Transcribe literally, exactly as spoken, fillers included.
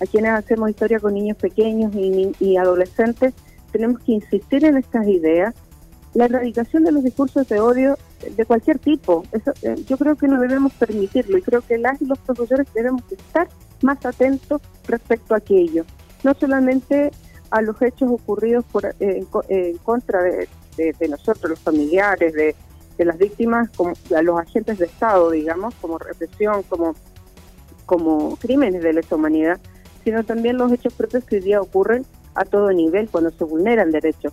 a quienes hacemos historia con niños pequeños y, y adolescentes, tenemos que insistir en estas ideas. La erradicación de los discursos de odio de cualquier tipo, eso, eh, yo creo que no debemos permitirlo, y creo que las y los profesores debemos estar más atentos respecto a aquello, no solamente a los hechos ocurridos por, eh, en, en contra de, de, de nosotros, los familiares, de, de las víctimas, como a los agentes de Estado, digamos, como represión, como, como crímenes de lesa humanidad, sino también los hechos propios que hoy día ocurren a todo nivel cuando se vulneran derechos.